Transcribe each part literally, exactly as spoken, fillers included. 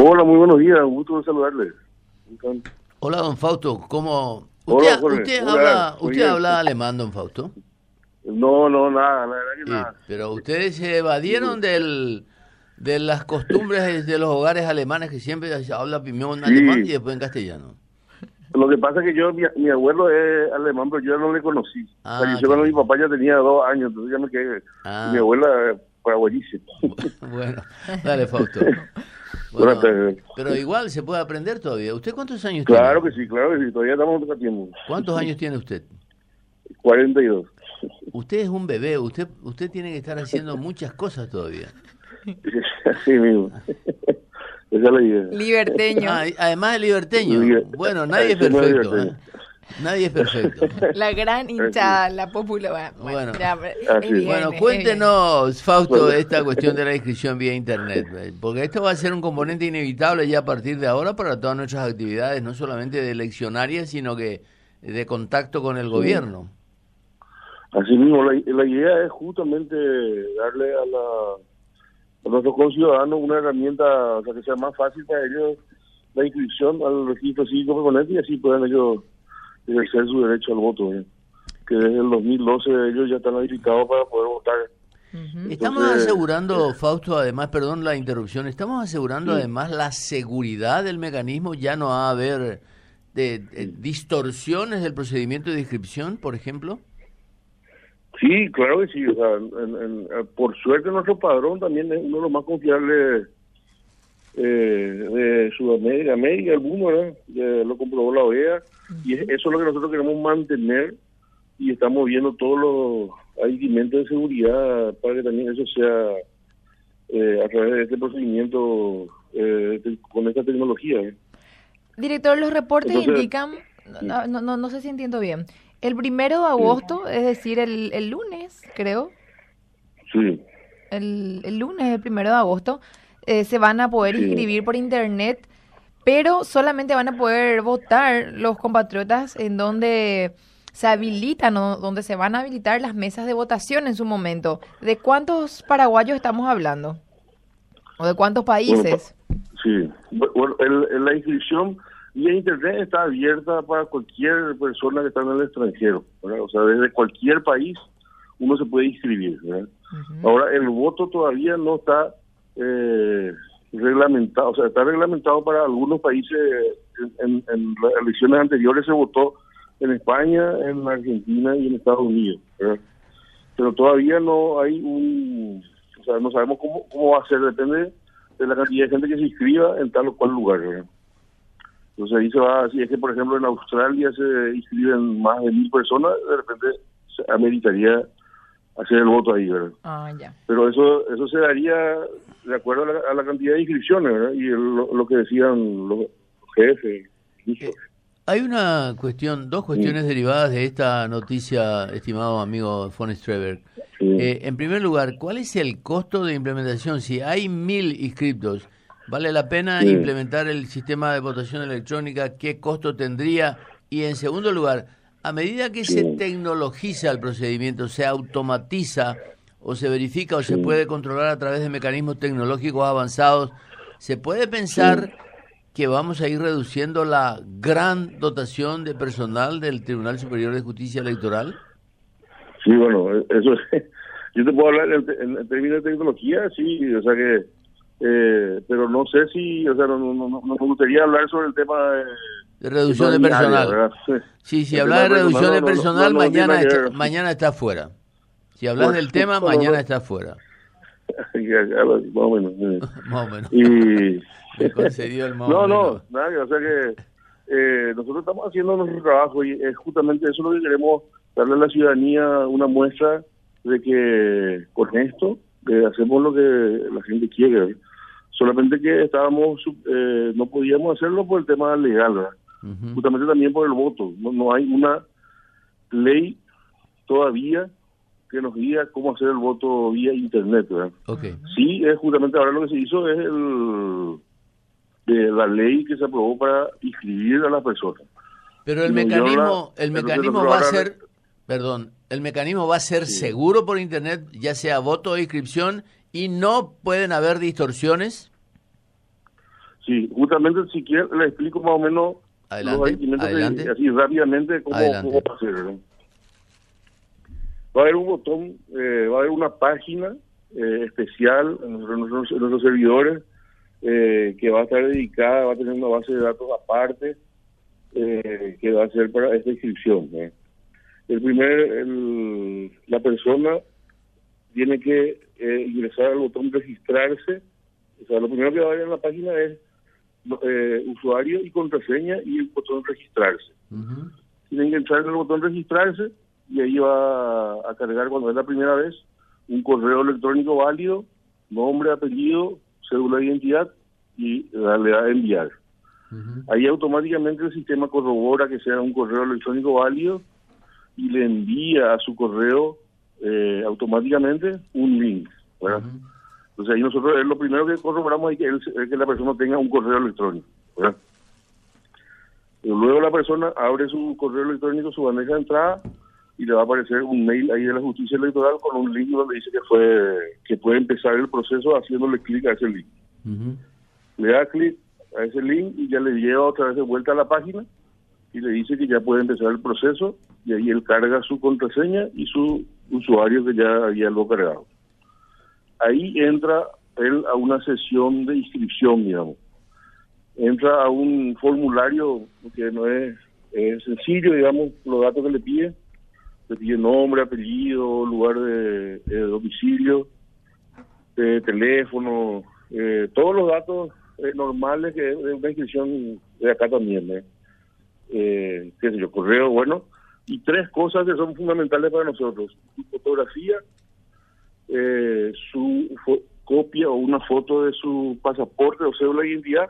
Hola, muy buenos días, un gusto de saludarles. Hola, don Fausto, ¿cómo? Hola, ¿Usted, Jorge. usted Hola, habla, muy usted bien. habla alemán, don Fausto? No, no, nada, la verdad que Sí, nada. pero ustedes se evadieron del, de las costumbres de los hogares alemanes que siempre se habla primero en alemán y Sí, después en castellano. lo que pasa es que yo, mi, mi abuelo es alemán, pero yo no le conocí. Ah, Falleció qué cuando mi bien. papá ya tenía dos años, entonces ya me quedé. Y mi Ah, abuela es paraguayísima. bueno, dale, Fausto. Buenas Bueno, tardes. pero igual se puede aprender todavía. ¿Usted cuántos años tiene? Claro que sí, claro que sí, todavía estamos tratando. ¿Cuántos años tiene usted? cuarenta y dos. Usted es un bebé, usted usted tiene que estar haciendo muchas cosas todavía. Así mismo. Esa es la idea. Liberteño. Ah, y además es liberteño. Liber- Bueno, nadie es Eso no es perfecto, ¿eh? liberteño. Nadie es perfecto. La gran hinchada, la popular. Bueno, Bueno. ya, Así es bien, Bueno, es cuéntenos, Fausto, Bueno. esta cuestión de la inscripción vía Internet, eh, porque esto va a ser un componente inevitable ya a partir de ahora para todas nuestras actividades, no solamente de eleccionarias, sino que de contacto con el gobierno. Así mismo, la, la idea es justamente darle a, la, a nuestros conciudadanos una herramienta, o sea, que sea más fácil para ellos la inscripción al registro cívico permanente y así puedan ellos ejercer su derecho al voto, ¿eh? Que desde el dos mil doce ellos ya están habilitados para poder votar. Ujú. Estamos Entonces, asegurando, Fausto, además, perdón la interrupción, estamos asegurando Sí. además la seguridad del mecanismo, ya no va a haber de, de distorsiones del procedimiento de inscripción, por ejemplo. Sí, claro que sí. O sea, en- en- por suerte nuestro padrón también es uno de los más confiables eh, de Sudamérica, América, el mundo, ¿verdad? Ya lo comprobó la O E A, y es- eso es lo que nosotros queremos mantener y estamos viendo todos los aditivos de seguridad para que también eso sea eh, a través de este procedimiento eh, de- con esta tecnología, ¿eh? Director, los reportes Entonces, indican, no, no, no, no sé si entiendo bien, el primero de agosto, es decir, el, el lunes, creo, Sí, el, el lunes, el primero de agosto, eh, se van a poder Sí. inscribir por internet, pero solamente van a poder votar los compatriotas en donde se habilitan o donde se van a habilitar las mesas de votación en su momento. ¿De cuántos paraguayos estamos hablando? ¿O de cuántos bueno, países? pa- sí. Bueno, el- el- la inscripción vía internet está abierta para cualquier persona que está en el extranjero, ¿verdad? O sea, desde cualquier país uno se puede inscribir, ¿verdad? Ujú. Ahora, el voto todavía no está eh, reglamentado, o sea, está reglamentado para algunos países. En, en las elecciones anteriores se votó en España, en Argentina y en Estados Unidos, ¿verdad? Pero todavía no hay un, o sea, no sabemos cómo, cómo va a ser, depende de la cantidad de gente que se inscriba en tal o cual lugar, ¿verdad? Entonces ahí se va, si es que por ejemplo en Australia se inscriben más de mil personas, de repente se ameritaría hacer el voto ahí, ¿verdad? Ah, ya. Pero eso eso se daría de acuerdo a la, a la cantidad de inscripciones, ¿verdad? Y el- lo, lo que decían los jefes. Eh, Hay una cuestión, dos cuestiones derivadas de esta noticia, estimado amigo von Streberg. Sí. Eh, en primer lugar, ¿cuál es el costo de implementación? Si hay mil inscriptos, ¿vale la pena Sí. implementar el sistema de votación electrónica? ¿Qué costo tendría? Y en segundo lugar, a medida que Sí. se tecnologiza el procedimiento, se automatiza o se verifica o se Sí. puede controlar a través de mecanismos tecnológicos avanzados, ¿se puede pensar que vamos a ir reduciendo la gran dotación de personal del Tribunal Superior de Justicia Electoral? Sí, bueno, eso es, yo te puedo hablar en, en, en términos de tecnología, sí, o sea que, eh, pero no sé si, o sea, no, no, no, no me gustaría hablar sobre el tema de, De reducción de mi área, personal. ¿verdad? Sí, si El hablas de tema reducción personal de no- no- personal, no- no tiene mañana, nada que está, ver. mañana está fuera. Si hablas Bueno, del tema, no, mañana no. está fuera. Ya, ya, más o menos. eh. Más o menos. Y Le concedió el más no, o no, menos. nada, que- o sea que eh, nosotros estamos haciendo nuestro trabajo y es justamente eso lo que queremos, darle a la ciudadanía una muestra de que con esto eh, hacemos lo que la gente quiere. Solamente que estábamos, eh, no podíamos hacerlo por el tema legal, ¿verdad? Ujú. Justamente también por el voto. No, no hay una ley todavía que nos diga cómo hacer el voto vía internet, ¿verdad? Ok. Sí, es justamente ahora lo que se hizo es el de la ley que se aprobó para inscribir a las personas. Pero el Y nos dieron mecanismo, la- el entonces mecanismo nosotros va a ahora- ser, perdón, el mecanismo va a ser Sí. seguro por internet, ya sea voto o inscripción, y no pueden haber distorsiones. Sí, Sí, justamente si quiere le explico más o menos Adelante, los aditamentos adelante. de- así rápidamente cómo, Adelante. cómo hacer, ¿no? Va a haber un botón, eh, va a haber una página eh, especial en nuestros, en nuestros- en nuestros servidores eh, que va a estar dedicada, va a tener una base de datos aparte eh, que va a ser para esta inscripción, ¿no? El primer, el- la persona tiene que eh, ingresar al botón registrarse. O sea, lo primero que va a ver en la página es eh, usuario y contraseña y el botón registrarse. Ujú. Tienen que entrar en el botón registrarse y ahí va a cargar, cuando es la primera vez, un correo electrónico válido, nombre, apellido, cédula de identidad y darle a enviar. Ujú. Ahí automáticamente el sistema corrobora que sea un correo electrónico válido y le envía a su correo eh, automáticamente un link, ¿verdad? Ujú. Entonces ahí nosotros es lo primero que corroboramos es que, él, es que la persona tenga un correo electrónico, ¿verdad? Y luego la persona abre su correo electrónico, su bandeja de entrada, y le va a aparecer un mail ahí de la justicia electoral con un link donde dice que fue que puede empezar el proceso haciéndole clic a ese link. Ujú. Le da clic a ese link y ya le lleva otra vez de vuelta a la página y le dice que ya puede empezar el proceso, y ahí él carga su contraseña y su usuario que ya había lo cargado. Ahí entra él a una sesión de inscripción, digamos. Entra a un formulario que no es, es sencillo, digamos, los datos que le pide. Le pide nombre, apellido, lugar de, de domicilio, de teléfono, eh, todos los datos eh, normales que de una inscripción de acá también, ¿eh? Eh, qué sé yo, correo, bueno, y tres cosas que son fundamentales para nosotros: su fotografía, eh, su fo- copia o una foto de su pasaporte o cédula de identidad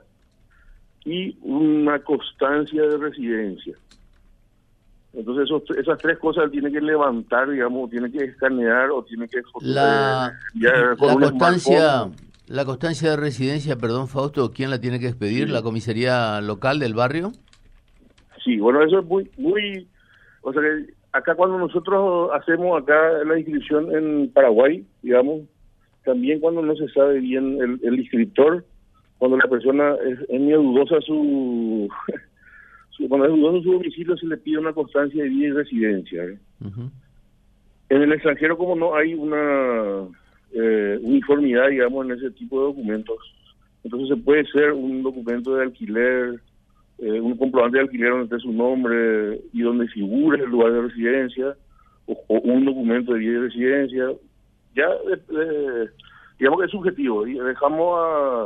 y una constancia de residencia. Entonces esos, esas tres cosas él tiene que levantar, digamos, tiene que escanear o tiene que La, eh, enviar con la un constancia, smartphone. la constancia de residencia, perdón, Fausto, ¿quién la tiene que expedir? Sí. ¿La comisaría local del barrio? Sí, bueno, eso es muy, muy, o sea, que acá cuando nosotros hacemos acá la inscripción en Paraguay, digamos, también cuando no se sabe bien el, el inscriptor, cuando la persona es, es medio dudosa su, su, cuando es dudoso su domicilio, se le pide una constancia de vida y residencia, ¿eh? Ujú. En el extranjero, como no hay una eh, uniformidad, digamos, en ese tipo de documentos, entonces se puede ser un documento de alquiler, eh, un comprobante de alquiler donde esté su nombre y donde figure el lugar de residencia, o, o un documento de vida y residencia. Ya, eh, eh, digamos que es subjetivo, y dejamos a,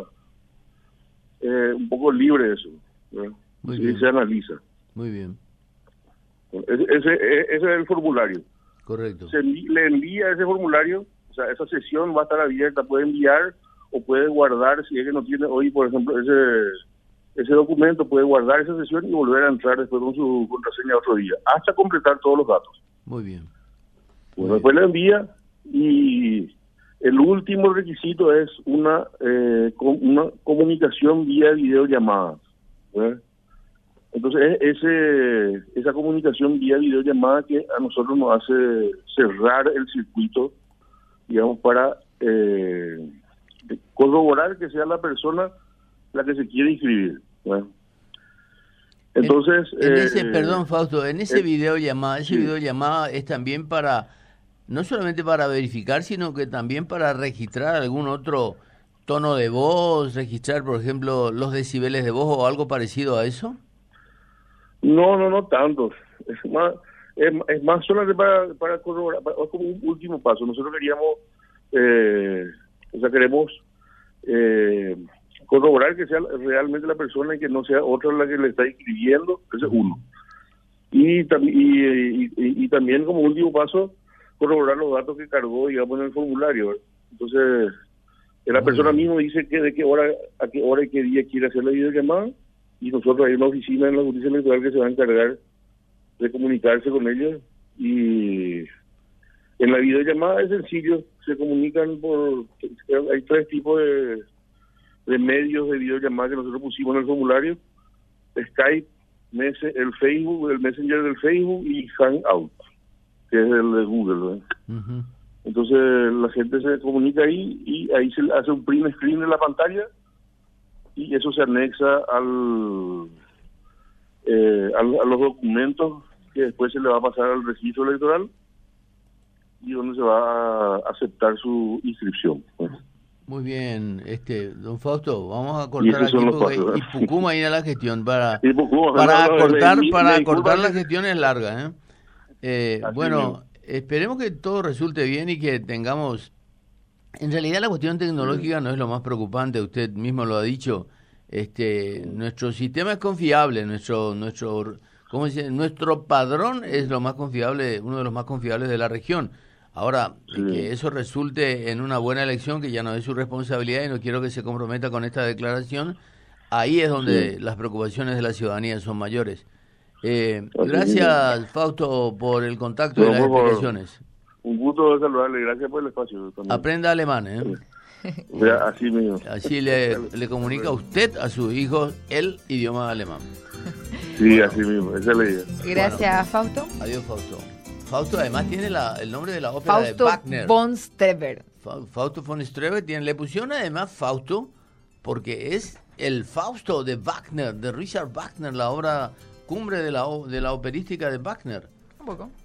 eh, un poco libre eso, ¿verdad? Muy Y bien. se analiza. Muy bien, Ese, ese, ese es el formulario. correcto. Se envi- le envía ese formulario, o sea, esa sesión va a estar abierta, puede enviar o puede guardar, si es que no tiene hoy, por ejemplo, ese ese documento, puede guardar esa sesión y volver a entrar después con su contraseña otro día, hasta completar todos los datos. Muy bien. Bueno, Muy después le envía y el último requisito es una, eh, com- una comunicación vía videollamada, ¿verdad? Entonces, es- ese, esa comunicación vía videollamada que a nosotros nos hace cerrar el circuito, digamos, para eh, corroborar que sea la persona la que se quiere inscribir, ¿verdad? Entonces... En eh, ese, perdón, Fausto, en ese eh, videollamada, ese sí. videollamada es también para, no solamente para verificar, sino que también para registrar algún otro tono de voz, registrar, por ejemplo, los decibeles de voz o algo parecido a eso. No, no, no tanto. Es más, es, es más solamente para, para corroborar, para- es como un último paso. Nosotros queríamos, eh, o sea, queremos eh, corroborar que sea realmente la persona y que no sea otra la que le está inscribiendo. Ese es uno. Y, tam- y, y, y- y también como último paso, corroborar los datos que cargó, digamos, en el formulario, ¿verdad? Entonces, eh, la Muy persona bien. misma dice que de qué hora, a qué hora y qué día quiere hacer la videollamada, y nosotros hay una oficina en la justicia electoral que se va a encargar de comunicarse con ellos. Y en la videollamada es sencillo, se comunican por, hay tres tipos de, de medios de videollamada que nosotros pusimos en el formulario: Skype, Mese- el Facebook, el Messenger del Facebook, y Hangout, que es el de Google, ¿verdad? Ujú. Entonces la gente se comunica ahí y ahí se hace un print screen de la pantalla y eso se anexa al, eh, al a los documentos que después se le va a pasar al registro electoral y donde se va a aceptar su inscripción. Pues. Muy bien, este don Fausto, vamos a cortar aquí porque y Pucuma ir a la gestión para Pucuma, para no, no, cortar me, para me cortar la gestión es larga, ¿eh? Eh, bueno, mismo. Esperemos que todo resulte bien y que tengamos. En realidad la cuestión tecnológica no es lo más preocupante, usted mismo lo ha dicho. Este, nuestro sistema es confiable, nuestro nuestro ¿cómo se dice? Nuestro padrón es lo más confiable, uno de los más confiables de la región. Ahora, sí. que eso resulte en una buena elección, que ya no es su responsabilidad y no quiero que se comprometa con esta declaración, ahí es donde sí. las preocupaciones de la ciudadanía son mayores. Eh, gracias, mismo. Fausto, por el contacto no, y las explicaciones. Un gusto saludarle, gracias por el espacio. También. Aprenda alemán, ¿eh? Sí. Así mismo. Así le, le comunica usted a sus hijos el idioma alemán. Sí, bueno. Así mismo, esa es la idea. Gracias, bueno. Fausto. Adiós, Fausto. Fausto además tiene la, el nombre de la ópera Fausto de Wagner. von Streber. Fausto von Streber tiene, le pusieron además Fausto porque es el Fausto de Wagner, de Richard Wagner, la obra cumbre de la, de la operística de Wagner. Un poco.